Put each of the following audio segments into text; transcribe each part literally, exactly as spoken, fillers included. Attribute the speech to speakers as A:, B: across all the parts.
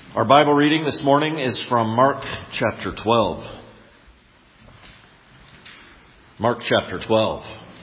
A: Our Bible reading this morning is from Mark chapter twelve. Mark chapter twelve.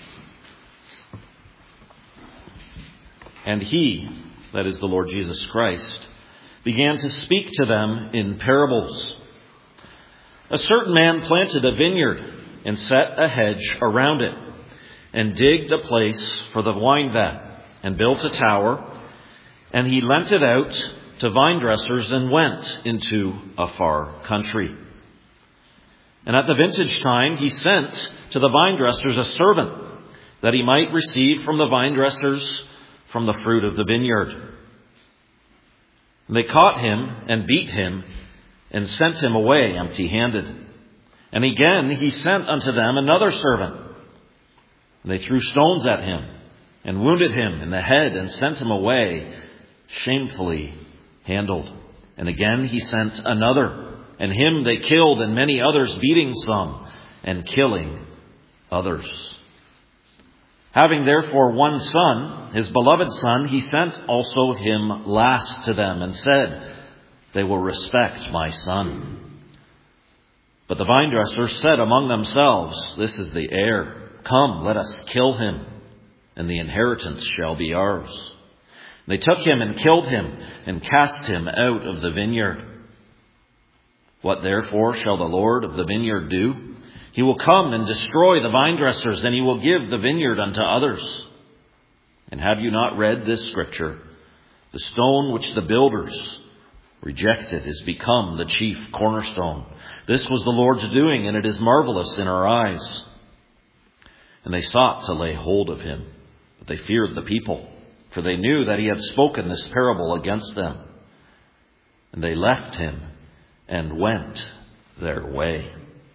A: And he, that is the Lord Jesus Christ, began to speak to them in parables. A certain man planted a vineyard and set a hedge around it, and digged a place for the wine vat, and built a tower, and he lent it out to vine dressers and went into a far country. And at the vintage time he sent to the vine dressers a servant, that he might receive from the vine dressers from the fruit of the vineyard. And they caught him and beat him and sent him away empty-handed. And again he sent unto them another servant. And they threw stones at him and wounded him in the head and sent him away shamefully handled. And again he sent another, and him they killed, and many others, beating some and killing others. Having therefore one son, his beloved son, he sent also him last to them, and said, They will respect my son. But the vine dressers said among themselves, This is the heir. Come, let us kill him, and the inheritance shall be ours. They took him and killed him and cast him out of the vineyard. What therefore shall the Lord of the vineyard do? He will come and destroy the vine dressers, and he will give the vineyard unto others. And have you not read this scripture? The stone which the builders rejected is become the chief cornerstone. This was the Lord's doing, and it is marvelous in our eyes. And they sought to lay hold of him, but they feared the people, for they knew that he had spoken this parable against them. And they left him and went their way.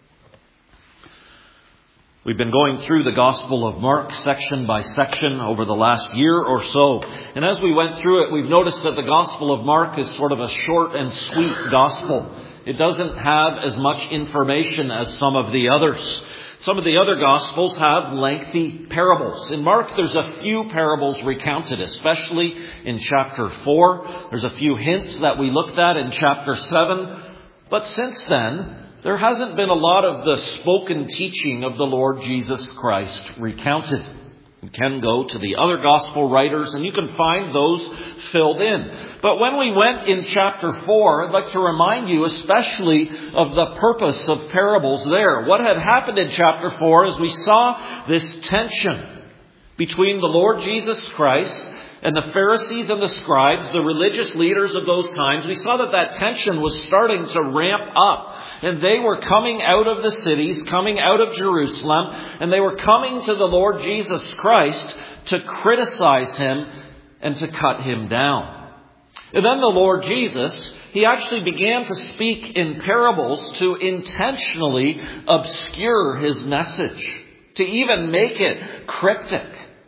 A: We've been going through the Gospel of Mark section by section over the last year or so. And as we went through it, we've noticed that the Gospel of Mark is sort of a short and sweet gospel. It doesn't have as much information as some of the others. Some of the other Gospels have lengthy parables. In Mark, there's a few parables recounted, especially in chapter four. There's a few hints that we looked at in chapter seven. But since then, there hasn't been a lot of the spoken teaching of the Lord Jesus Christ recounted. You can go to the other gospel writers and you can find those filled in. But when we went in chapter four, I'd like to remind you especially of the purpose of parables there. What had happened in chapter four is we saw this tension between the Lord Jesus Christ and the Pharisees and the scribes, the religious leaders of those times. We saw that that tension was starting to ramp up. And they were coming out of the cities, coming out of Jerusalem, and they were coming to the Lord Jesus Christ to criticize him and to cut him down. And then the Lord Jesus, he actually began to speak in parables to intentionally obscure his message, to even make it cryptic,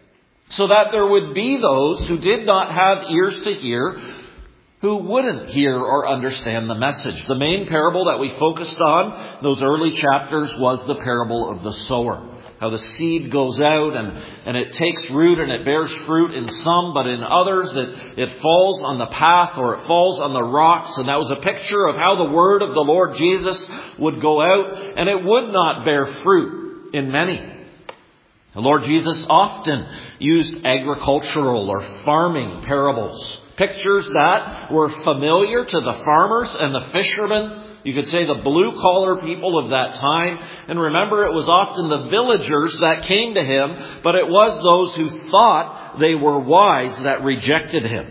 A: so that there would be those who did not have ears to hear, who wouldn't hear or understand the message. The main parable that we focused on, those early chapters, was the parable of the sower. How the seed goes out and, and it takes root and it bears fruit in some, but in others it, it falls on the path or it falls on the rocks. And that was a picture of how the word of the Lord Jesus would go out, and it would not bear fruit in many. The Lord Jesus often used agricultural or farming parables, pictures that were familiar to the farmers and the fishermen. You could say the blue-collar people of that time. And remember, it was often the villagers that came to him, but it was those who thought they were wise that rejected him.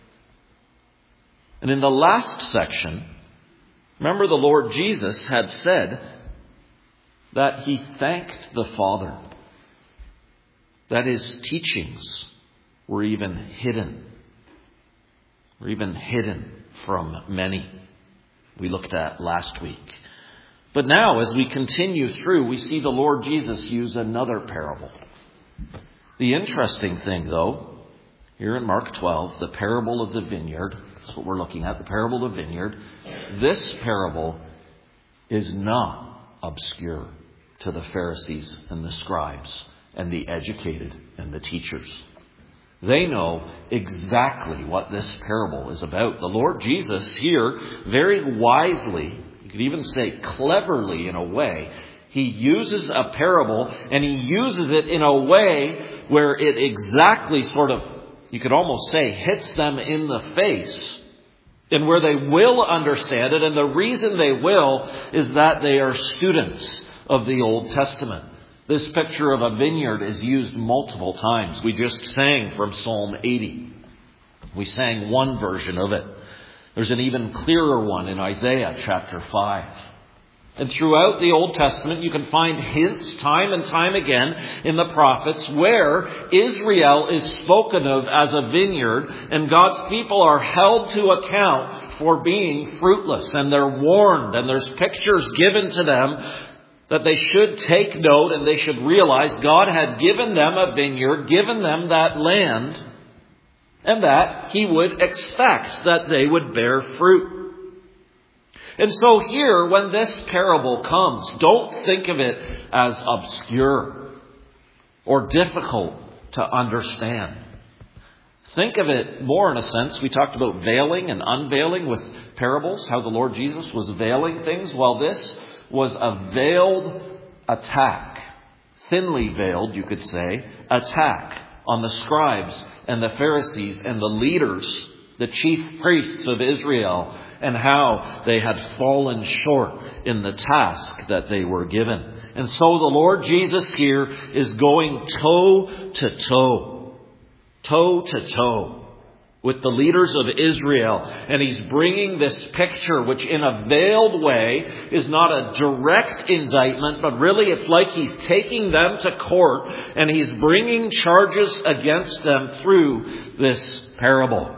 A: And in the last section, remember the Lord Jesus had said that he thanked the Father, that his teachings were even hidden, were even hidden from many. We looked at last week. But now, as we continue through, we see the Lord Jesus use another parable. The interesting thing, though, here in Mark twelve, the parable of the vineyard, that's what we're looking at, the parable of the vineyard. This parable is not obscure to the Pharisees and the scribes and the educated and the teachers. They know exactly what this parable is about. The Lord Jesus here, very wisely, you could even say cleverly in a way, he uses a parable and he uses it in a way where it exactly sort of, you could almost say, hits them in the face. And where they will understand it, and the reason they will is that they are students of the Old Testament. This picture of a vineyard is used multiple times. We just sang from Psalm eighty. We sang one version of it. There's an even clearer one in Isaiah chapter five. And throughout the Old Testament, you can find hints time and time again in the prophets where Israel is spoken of as a vineyard and God's people are held to account for being fruitless. And they're warned and there's pictures given to them that they should take note and they should realize God had given them a vineyard, given them that land, and that He would expect that they would bear fruit. And so here, when this parable comes, don't think of it as obscure or difficult to understand. Think of it more in a sense. We talked about veiling and unveiling with parables, how the Lord Jesus was veiling things. Well, this was a veiled attack, thinly veiled, you could say, attack on the scribes and the Pharisees and the leaders, the chief priests of Israel, and how they had fallen short in the task that they were given. And so the Lord Jesus here is going toe to toe, toe to toe with the leaders of Israel. And He's bringing this picture, which in a veiled way is not a direct indictment, but really it's like He's taking them to court and He's bringing charges against them through this parable.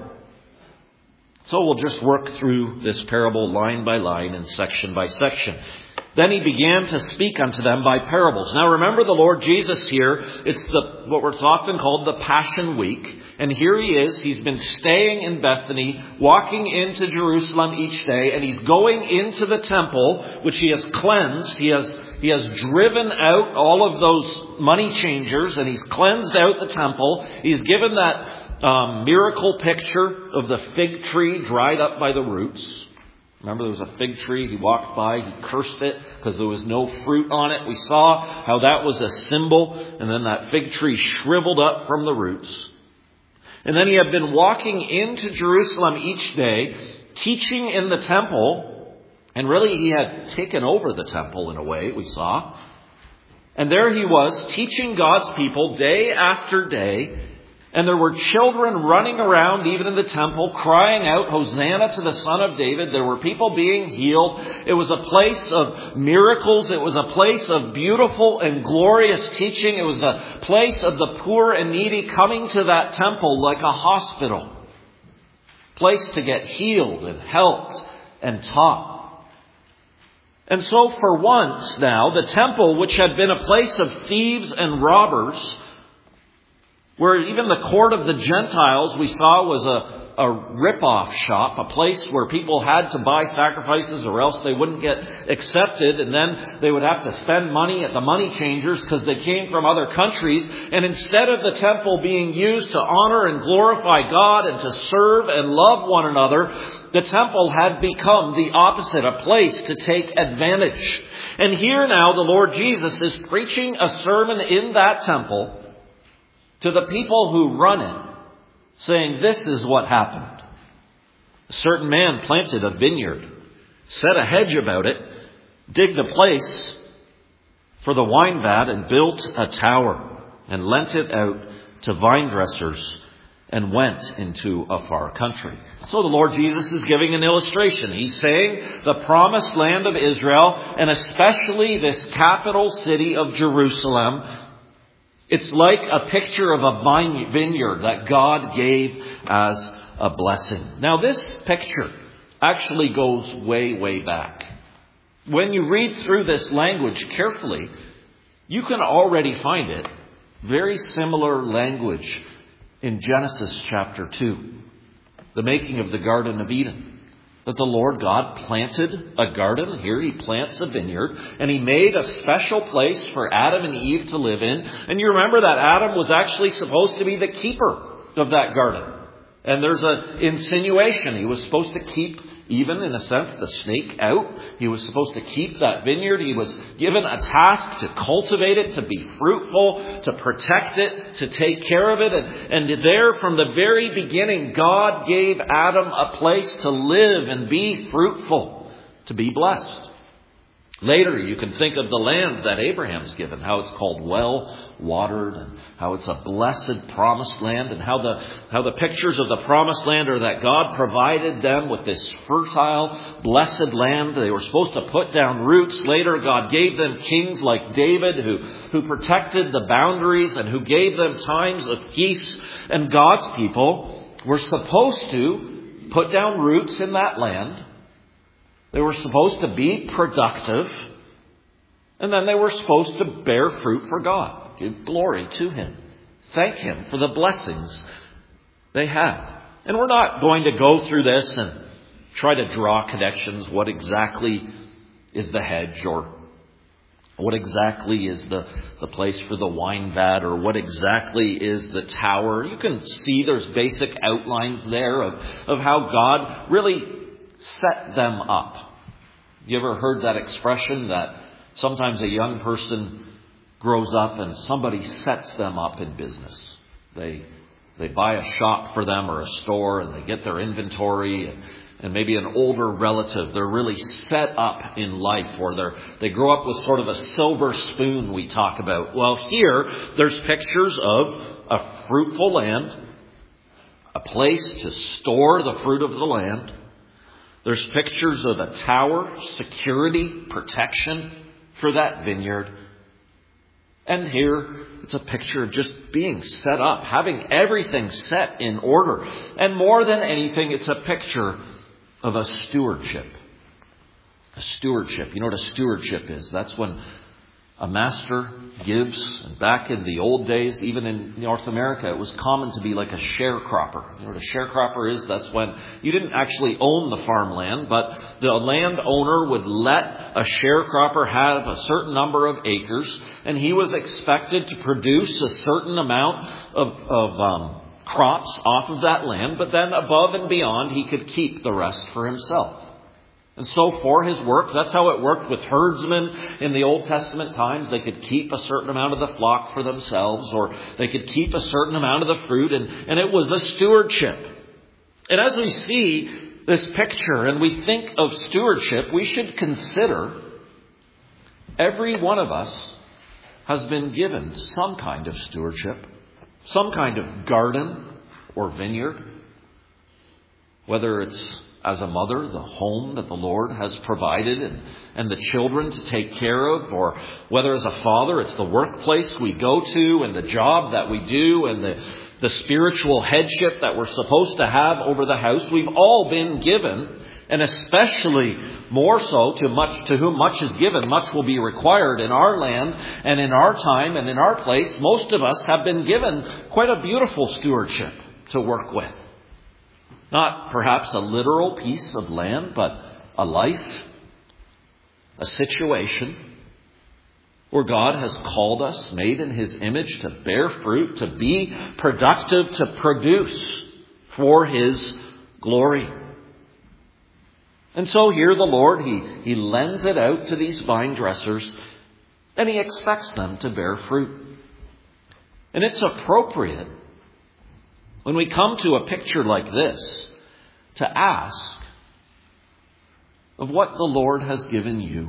A: So we'll just work through this parable line by line and section by section. Then He began to speak unto them by parables. Now remember the Lord Jesus here, it's the what was often called the Passion Week. And here He is, He's been staying in Bethany, walking into Jerusalem each day, and He's going into the temple, which He has cleansed. He has, he has driven out all of those money changers, and He's cleansed out the temple. He's given that Um, miracle picture of the fig tree dried up by the roots. Remember, there was a fig tree. He walked by. He cursed it because there was no fruit on it. We saw how that was a symbol. And then that fig tree shriveled up from the roots. And then He had been walking into Jerusalem each day, teaching in the temple. And really, He had taken over the temple in a way, we saw. And there He was, teaching God's people day after day. And there were children running around, even in the temple, crying out, Hosanna to the Son of David. There were people being healed. It was a place of miracles. It was a place of beautiful and glorious teaching. It was a place of the poor and needy coming to that temple like a hospital. Place to get healed and helped and taught. And so for once now, the temple, which had been a place of thieves and robbers, where even the court of the Gentiles we saw was a, a rip-off shop, a place where people had to buy sacrifices or else they wouldn't get accepted, and then they would have to spend money at the money changers because they came from other countries. And instead of the temple being used to honor and glorify God and to serve and love one another, the temple had become the opposite, a place to take advantage. And here now the Lord Jesus is preaching a sermon in that temple to the people who run it, saying, this is what happened. A certain man planted a vineyard, set a hedge about it, digged a place for the wine vat, and built a tower, and lent it out to vine dressers, and went into a far country. So the Lord Jesus is giving an illustration. He's saying the promised land of Israel, and especially this capital city of Jerusalem, it's like a picture of a vine, vineyard that God gave as a blessing. Now this picture actually goes way, way back. When you read through this language carefully, you can already find it. Very similar language in Genesis chapter two. The making of the Garden of Eden. That the Lord God planted a garden. Here He plants a vineyard. And He made a special place for Adam and Eve to live in. And you remember that Adam was actually supposed to be the keeper of that garden. And there's an insinuation. He was supposed to keep, even in a sense, the snake out. He was supposed to keep that vineyard. He was given a task to cultivate it, to be fruitful, to protect it, to take care of it. And, and there, from the very beginning, God gave Adam a place to live and be fruitful, to be blessed. Later, you can think of the land that Abraham's given, how it's called well-watered, and how it's a blessed promised land, and how the how the pictures of the promised land are that God provided them with this fertile, blessed land. They were supposed to put down roots. Later, God gave them kings like David, who, who protected the boundaries and who gave them times of peace. And God's people were supposed to put down roots in that land. They were supposed to be productive, and then they were supposed to bear fruit for God, give glory to Him, thank Him for the blessings they had. And we're not going to go through this and try to draw connections. What exactly is the hedge, or what exactly is the, the place for the wine vat, or what exactly is the tower? You can see there's basic outlines there of, of how God really set them up. You ever heard that expression that sometimes a young person grows up and somebody sets them up in business? They they buy a shop for them or a store, and they get their inventory, and, and maybe an older relative. They're really set up in life, or they they grow up with sort of a silver spoon we talk about. Well, here there's pictures of a fruitful land, a place to store the fruit of the land. There's pictures of a tower, security, protection for that vineyard. And here, it's a picture of just being set up, having everything set in order. And more than anything, it's a picture of a stewardship. A stewardship. You know what a stewardship is? That's when a master gives, and back in the old days, even in North America, it was common to be like a sharecropper. You know what a sharecropper is? That's when you didn't actually own the farmland, but the landowner would let a sharecropper have a certain number of acres, and he was expected to produce a certain amount of, of um, crops off of that land, but then above and beyond, he could keep the rest for himself. And so for his work, that's how it worked with herdsmen in the Old Testament times. They could keep a certain amount of the flock for themselves, or they could keep a certain amount of the fruit, and, and it was a stewardship. And as we see this picture and we think of stewardship, we should consider every one of us has been given some kind of stewardship, some kind of garden or vineyard, whether it's as a mother, the home that the Lord has provided, and, and the children to take care of, or whether as a father, it's the workplace we go to and the job that we do and the, the spiritual headship that we're supposed to have over the house. We've all been given, and especially more so to much to whom much is given, much will be required in our land and in our time and in our place. Most of us have been given quite a beautiful stewardship to work with. Not perhaps a literal piece of land, but a life, a situation where God has called us, made in His image, to bear fruit, to be productive, to produce for His glory. And so here the Lord, He, He lends it out to these vine dressers, and He expects them to bear fruit. And it's appropriate, when we come to a picture like this, to ask of what the Lord has given you.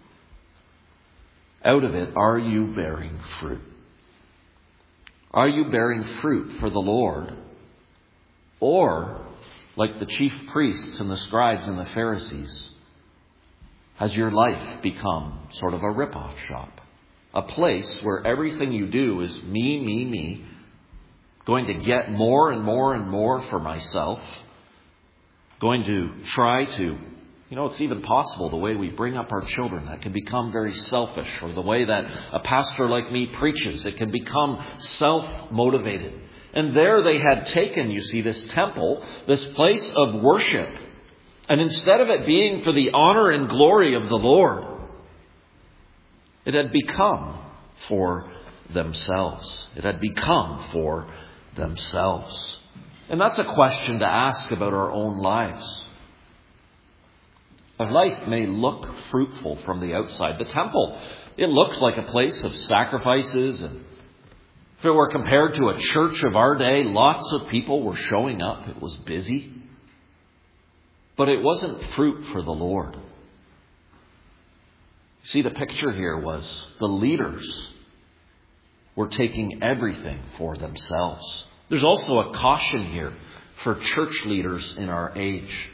A: Out of it, are you bearing fruit? Are you bearing fruit for the Lord? Or, like the chief priests and the scribes and the Pharisees, has your life become sort of a rip-off shop? A place where everything you do is me, me, me, going to get more and more and more for myself, going to try to, you know, it's even possible the way we bring up our children, that can become very selfish, or the way that a pastor like me preaches, it can become self-motivated. And there they had taken, you see, this temple, this place of worship, and instead of it being for the honor and glory of the Lord, it had become for themselves. It had become for themselves. And that's a question to ask about our own lives. A life may look fruitful from the outside. The temple, it looked like a place of sacrifices. And if it were compared to a church of our day, lots of people were showing up. It was busy. But it wasn't fruit for the Lord. See, the picture here was the leaders were taking everything for themselves. There's also a caution here for church leaders in our age.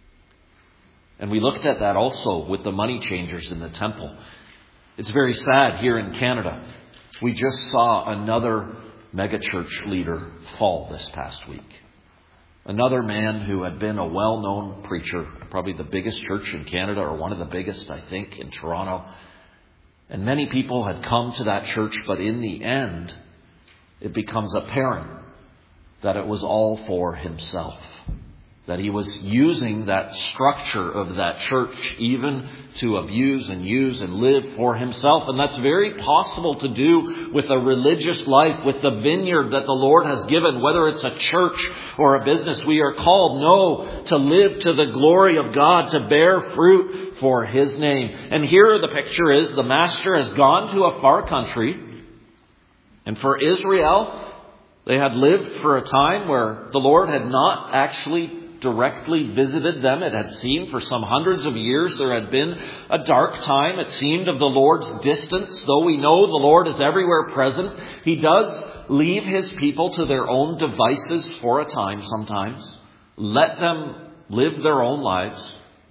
A: And we looked at that also with the money changers in the temple. It's very sad here in Canada. We just saw another megachurch leader fall this past week. Another man who had been a well-known preacher, probably the biggest church in Canada, or one of the biggest, I think, in Toronto. And many people had come to that church, but in the end, it becomes apparent that it was all for himself. That he was using that structure of that church even to abuse and use and live for himself. And that's very possible to do with a religious life, with the vineyard that the Lord has given, whether it's a church or a business. We are called, no, to live to the glory of God, to bear fruit for His name. And here the picture is the master has gone to a far country. And for Israel, they had lived for a time where the Lord had not actually directly visited them. It had seemed for some hundreds of years there had been a dark time. It seemed of the Lord's distance. Though we know the Lord is everywhere present, He does leave His people to their own devices for a time sometimes. Let them live their own lives.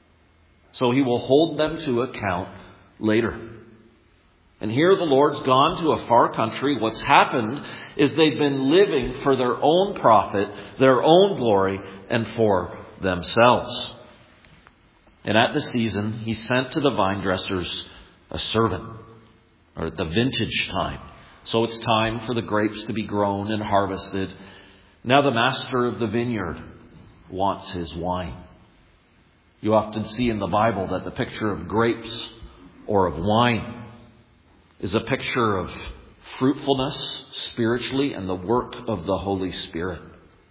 A: So He will hold them to account later. And here the Lord's gone to a far country. What's happened is they've been living for their own profit, their own glory, and for themselves. And at the season, He sent to the vine dressers a servant, or at the vintage time. So it's time for the grapes to be grown and harvested. Now the master of the vineyard wants his wine. You often see in the Bible that the picture of grapes or of wine is a picture of fruitfulness spiritually and the work of the Holy Spirit.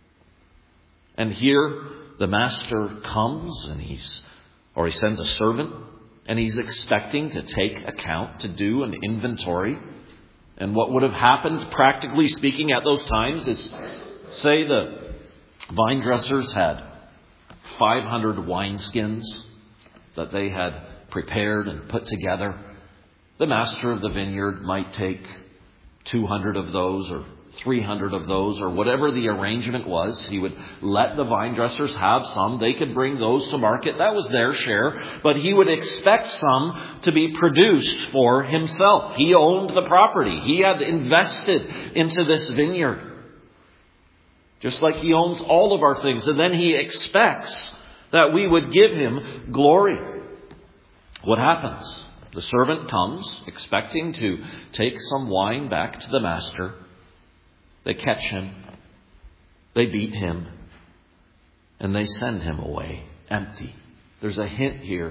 A: And here the master comes and he's, or he sends a servant, and he's expecting to take account, to do an inventory. And what would have happened, practically speaking, at those times is, say the vine dressers had five hundred wineskins that they had prepared and put together. The master of the vineyard might take two hundred of those or three hundred of those or whatever the arrangement was. He would let the vine dressers have some. They could bring those to market. That was their share. But he would expect some to be produced for himself. He owned the property. He had invested into this vineyard. Just like He owns all of our things. And then He expects that we would give Him glory. What happens? The servant comes, expecting to take some wine back to the master. They catch him. They beat him. And they send him away empty. There's a hint here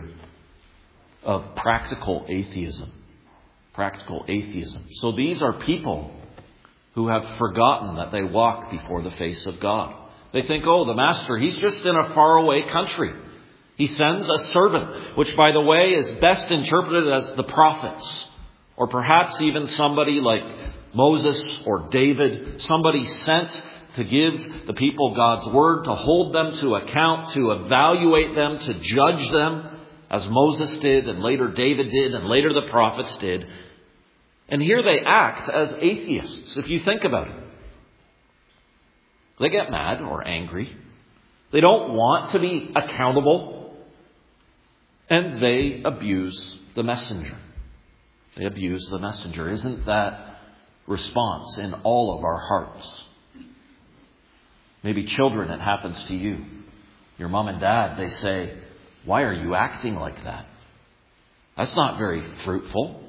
A: of practical atheism. Practical atheism. So these are people who have forgotten that they walk before the face of God. They think, oh, the master, he's just in a faraway country. He sends a servant, which, by the way, is best interpreted as the prophets, or perhaps even somebody like Moses or David, somebody sent to give the people God's word, to hold them to account, to evaluate them, to judge them, as Moses did, and later David did, and later the prophets did. And here they act as atheists, if you think about it. They get mad or angry. They don't want to be accountable. And they abuse the messenger. They abuse the messenger. Isn't that response in all of our hearts? Maybe children, it happens to you. Your mom and dad, they say, why are you acting like that? That's not very fruitful.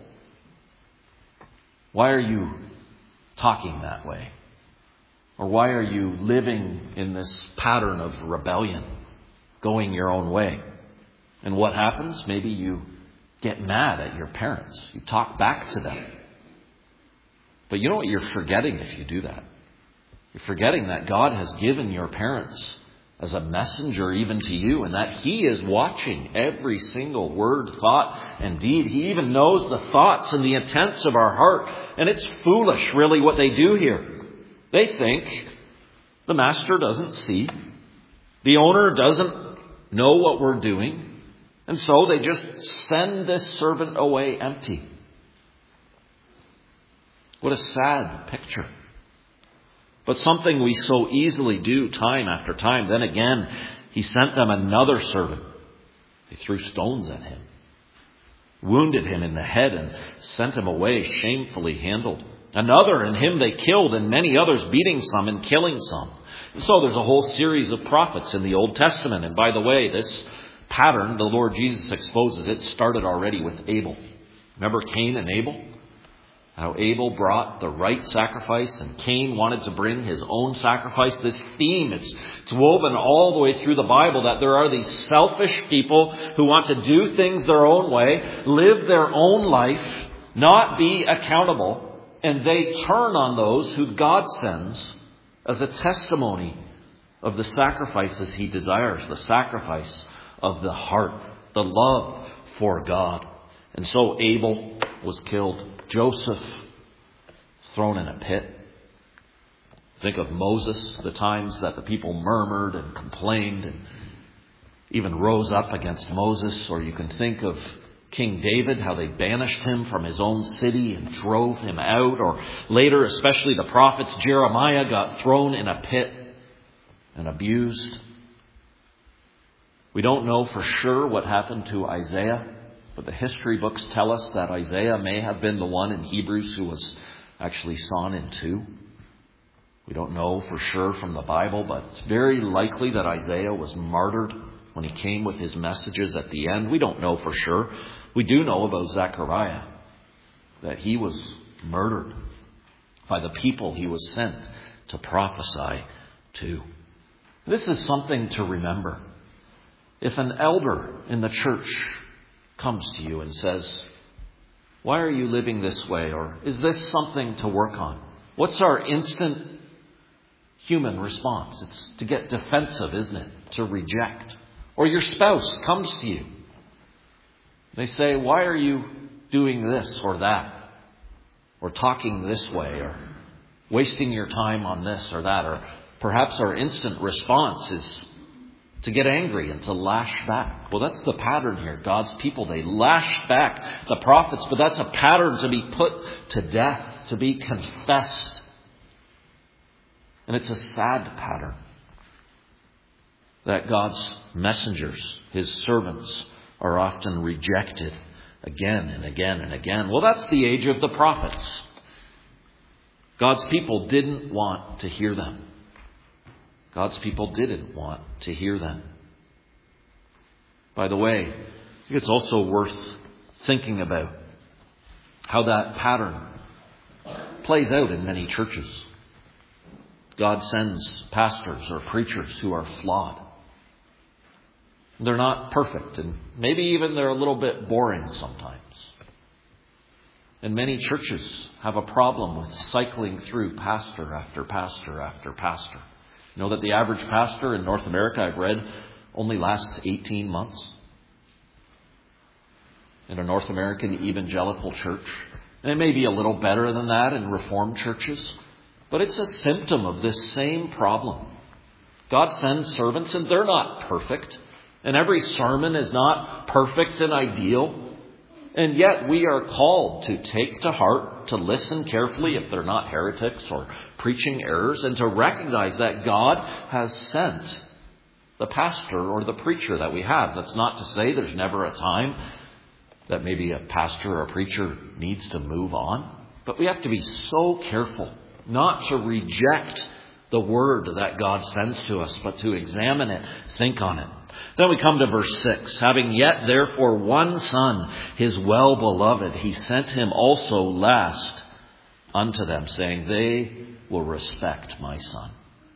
A: Why are you talking that way? Or why are you living in this pattern of rebellion, going your own way? And what happens? Maybe you get mad at your parents. You talk back to them. But you know what you're forgetting if you do that? You're forgetting that God has given your parents as a messenger even to you, and that He is watching every single word, thought, and deed. He even knows the thoughts and the intents of our heart. And it's foolish, really, what they do here. They think the master doesn't see. The owner doesn't know what we're doing. And so they just send this servant away empty. What a sad picture. But something we so easily do time after time. Then again, He sent them another servant. They threw stones at him, wounded him in the head, and sent him away shamefully handled. Another, and him they killed, and many others, beating some and killing some. And so there's a whole series of prophets in the Old Testament. And by the way, this pattern the Lord Jesus exposes, it started already with Abel. Remember Cain and Abel? How Abel brought the right sacrifice and Cain wanted to bring his own sacrifice. This theme, it's, it's woven all the way through the Bible, that there are these selfish people who want to do things their own way, live their own life, not be accountable, and they turn on those who God sends as a testimony of the sacrifices He desires, the sacrifice of the heart, the love for God. And so Abel was killed. Joseph thrown in a pit. Think of Moses, the times that the people murmured and complained and even rose up against Moses. Or you can think of King David, how they banished him from his own city and drove him out. Or later, especially the prophets, Jeremiah got thrown in a pit and abused. We don't know for sure what happened to Isaiah. But the history books tell us that Isaiah may have been the one in Hebrews who was actually sawn in two. We don't know for sure from the Bible, but it's very likely that Isaiah was martyred when he came with his messages at the end. We don't know for sure. We do know about Zechariah, that he was murdered by the people he was sent to prophesy to. This is something to remember. If an elder in the church comes to you and says, "Why are you living this way?" Or, "Is this something to work on?" What's our instant human response? It's to get defensive, isn't it? To reject. Or your spouse comes to you. They say, "Why are you doing this or that? Or talking this way? Or wasting your time on this or that?" Or perhaps our instant response is to get angry and to lash back. Well, that's the pattern here. God's people, they lashed back the prophets, but that's a pattern to be put to death, to be confessed. And it's a sad pattern that God's messengers, His servants, are often rejected again and again and again. Well, that's the age of the prophets. God's people didn't want to hear them. God's people didn't want to hear them. By the way, I think it's also worth thinking about how that pattern plays out in many churches. God sends pastors or preachers who are flawed. They're not perfect, and maybe even they're a little bit boring sometimes. And many churches have a problem with cycling through pastor after pastor after pastor. You know that the average pastor in North America, I've read, only lasts eighteen months in a North American evangelical church. And it may be a little better than that in Reformed churches, but it's a symptom of this same problem. God sends servants and they're not perfect. And every sermon is not perfect and ideal. And yet we are called to take to heart, to listen carefully if they're not heretics or preaching errors, and to recognize that God has sent the pastor or the preacher that we have. That's not to say there's never a time that maybe a pastor or a preacher needs to move on. But we have to be so careful not to reject the word that God sends to us, but to examine it, think on it. Then we come to verse six. "Having yet therefore one son, his well-beloved, he sent him also last unto them, saying, They will respect my son."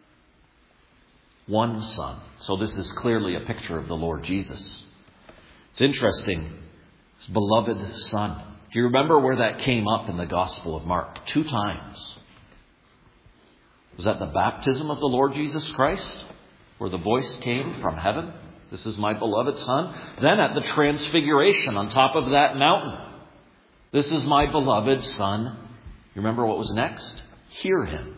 A: One son. So this is clearly a picture of the Lord Jesus. It's interesting. His beloved son. Do you remember where that came up in the Gospel of Mark? Two times. Was that the baptism of the Lord Jesus Christ, where the voice came from heaven? This is my beloved Son. Then at the transfiguration on top of that mountain. This is my beloved Son. You remember what was next? Hear him.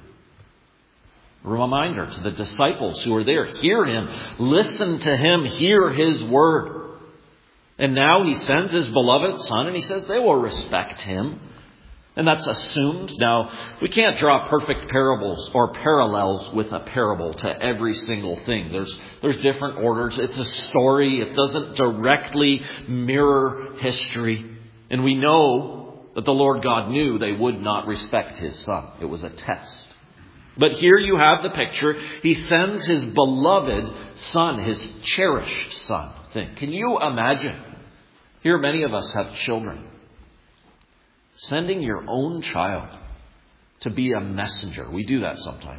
A: A reminder to the disciples who are there. Hear him. Listen to him. Hear his word. And now he sends his beloved Son and he says they will respect him. And that's assumed. Now, we can't draw perfect parables or parallels with a parable to every single thing. There's there's different orders. It's a story. It doesn't directly mirror history. And we know that the Lord God knew they would not respect his Son. It was a test. But here you have the picture. He sends his beloved Son, his cherished Son. Think, can you imagine? Here many of us have children. Sending your own child to be a messenger. We do that sometimes.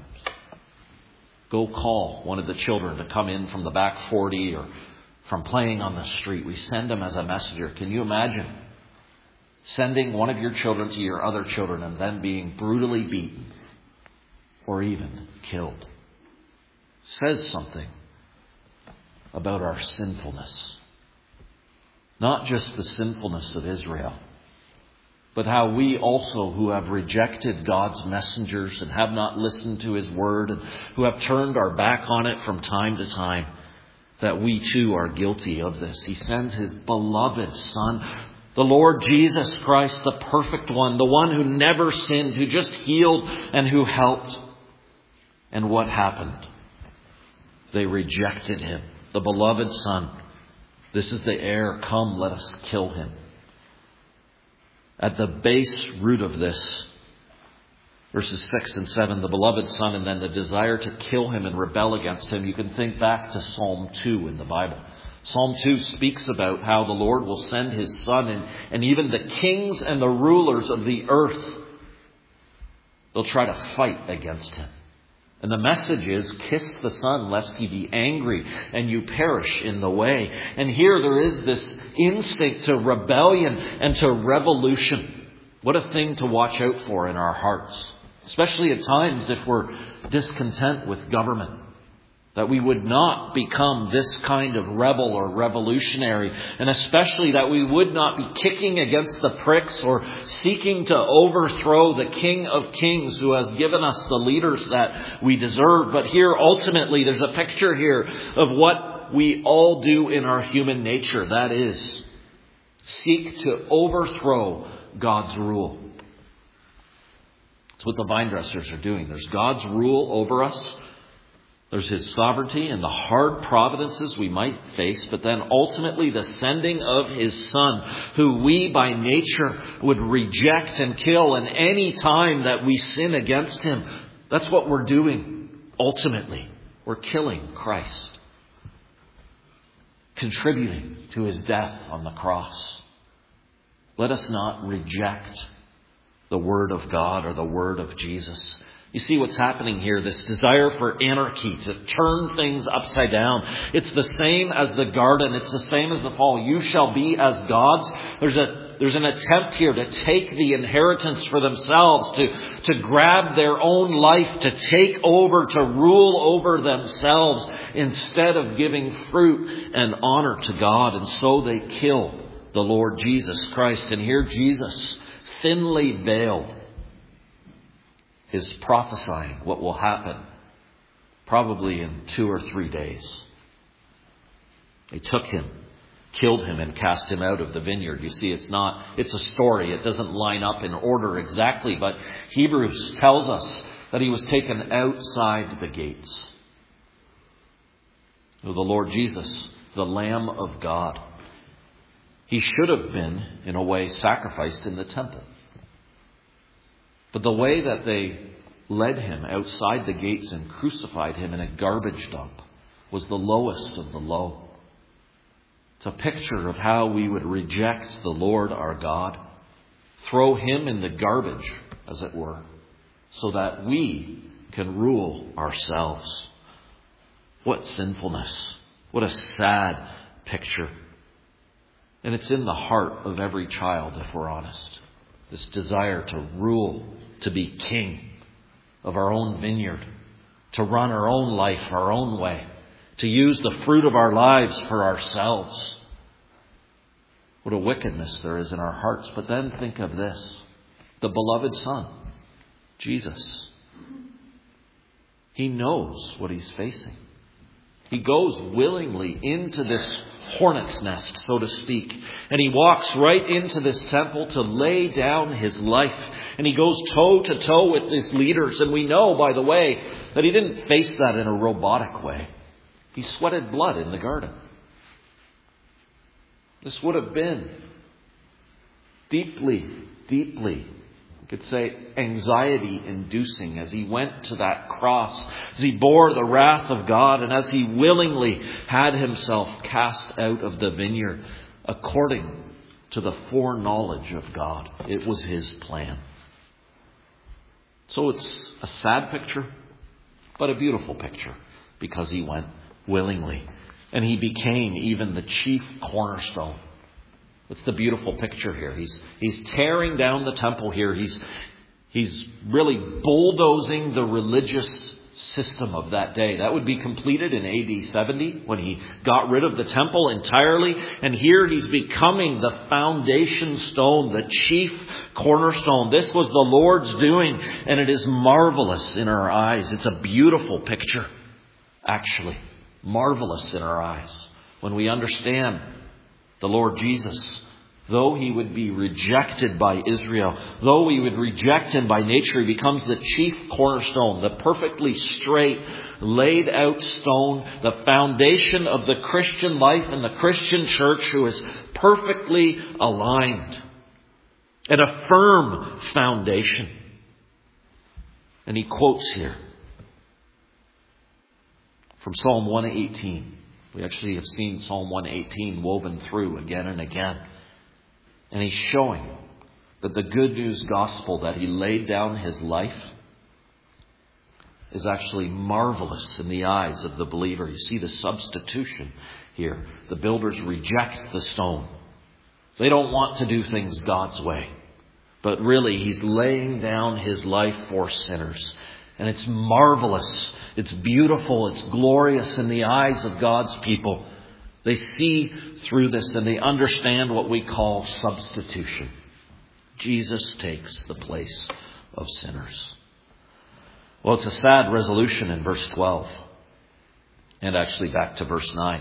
A: Go call one of the children to come in from the back forty or from playing on the street. We send them as a messenger. Can you imagine sending one of your children to your other children and then being brutally beaten or even killed? Says something about our sinfulness. Not just the sinfulness of Israel, but how we also, who have rejected God's messengers and have not listened to his word and who have turned our back on it from time to time, that we too are guilty of this. He sends his beloved Son, the Lord Jesus Christ, the perfect one, the one who never sinned, who just healed and who helped. And what happened? They rejected him, the beloved Son. This is the heir. Come, let us kill him. At the base root of this, verses six and seven, the beloved Son and then the desire to kill him and rebel against him. You can think back to Psalm two in the Bible. Psalm two speaks about how the Lord will send his Son and, and even the kings and the rulers of the earth, they'll try to fight against him. And the message is, kiss the Son lest he be angry and you perish in the way. And here there is this instinct to rebellion and to revolution. What a thing to watch out for in our hearts. Especially at times if we're discontent with government. That we would not become this kind of rebel or revolutionary. And especially that we would not be kicking against the pricks or seeking to overthrow the King of Kings who has given us the leaders that we deserve. But here, ultimately, there's a picture here of what we all do in our human nature. That is, seek to overthrow God's rule. That's what the vine dressers are doing. There's God's rule over us. There's his sovereignty and the hard providences we might face, but then ultimately the sending of his Son, who we by nature would reject and kill, and any time that we sin against him, that's what we're doing ultimately. We're killing Christ, contributing to his death on the cross. Let us not reject the word of God or the word of Jesus. You see what's happening here, this desire for anarchy, to turn things upside down. It's the same as the garden. It's the same as the fall. You shall be as gods. There's a there's an attempt here to take the inheritance for themselves, to, to grab their own life, to take over, to rule over themselves instead of giving fruit and honor to God. And so they kill the Lord Jesus Christ. And here Jesus, thinly veiled, is prophesying what will happen probably in two or three days. They took him, killed him, and cast him out of the vineyard. You see, it's not, it's a story. It doesn't line up in order exactly, but Hebrews tells us that he was taken outside the gates. The Lord Jesus, the Lamb of God, he should have been, in a way, sacrificed in the temple. But the way that they led him outside the gates and crucified him in a garbage dump was the lowest of the low. It's a picture of how we would reject the Lord our God, throw him in the garbage, as it were, so that we can rule ourselves. What sinfulness. What a sad picture. And it's in the heart of every child, if we're honest. This desire to rule, to be king. of our own vineyard, to run our own life our own way, to use the fruit of our lives for ourselves. What a wickedness there is in our hearts. But then think of this. The beloved Son, Jesus. He knows what he's facing. He goes willingly into this hornet's nest, so to speak. And he walks right into this temple to lay down his life. And he goes toe to toe with his leaders. And we know, by the way, that he didn't face that in a robotic way. He sweated blood in the garden. This would have been deeply, deeply, you could say, anxiety-inducing as he went to that cross, as he bore the wrath of God, and as he willingly had himself cast out of the vineyard according to the foreknowledge of God. It was his plan. So it's a sad picture, but a beautiful picture, because he went willingly. And he became even the chief cornerstone. That's the beautiful picture here. He's he's tearing down the temple here. He's he's really bulldozing the religious system of that day. That would be completed in A D seventy when he got rid of the temple entirely. And here he's becoming the foundation stone, the chief cornerstone. This was the Lord's doing, and it is marvelous in our eyes. It's a beautiful picture, actually. Marvelous in our eyes when we understand the Lord Jesus. Though he would be rejected by Israel, though we would reject him by nature, he becomes the chief cornerstone, the perfectly straight, laid out stone, the foundation of the Christian life and the Christian church, who is perfectly aligned and a firm foundation. And he quotes here from Psalm one eighteen. We actually have seen Psalm one eighteen woven through again and again. And he's showing that the good news gospel that he laid down his life is actually marvelous in the eyes of the believer. You see the substitution here. The builders reject the stone. They don't want to do things God's way. But really, he's laying down his life for sinners. And it's marvelous. It's beautiful. It's glorious in the eyes of God's people. They see through this and they understand what we call substitution. Jesus takes the place of sinners. Well, it's a sad resolution in verse twelve. And actually back to verse nine.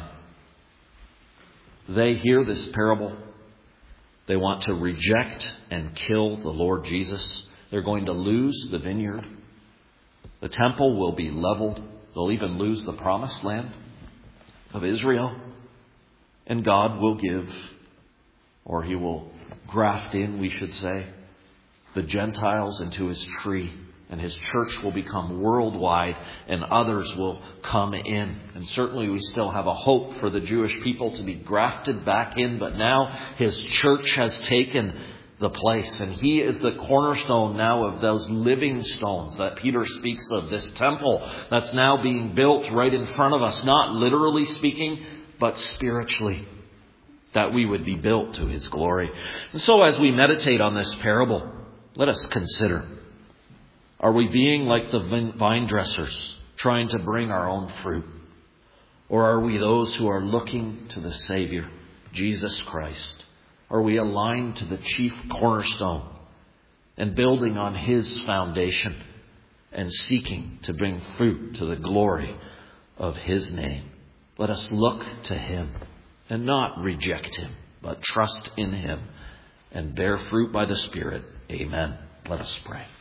A: They hear this parable. They want to reject and kill the Lord Jesus. They're going to lose the vineyard. The temple will be leveled. They'll even lose the promised land of Israel. And God will give, or he will graft in, we should say, the Gentiles into his tree. And his church will become worldwide and others will come in. And certainly we still have a hope for the Jewish people to be grafted back in. But now his church has taken the place. And he is the cornerstone now of those living stones that Peter speaks of. This temple that's now being built right in front of us. Not literally speaking, but spiritually. That we would be built to his glory. And so as we meditate on this parable, let us consider. Are we being like the vine dressers, trying to bring our own fruit? Or are we those who are looking to the Savior, Jesus Christ? Are we aligned to the chief cornerstone and building on his foundation and seeking to bring fruit to the glory of his name? Let us look to him and not reject him, but trust in him and bear fruit by the Spirit. Amen. Let us pray.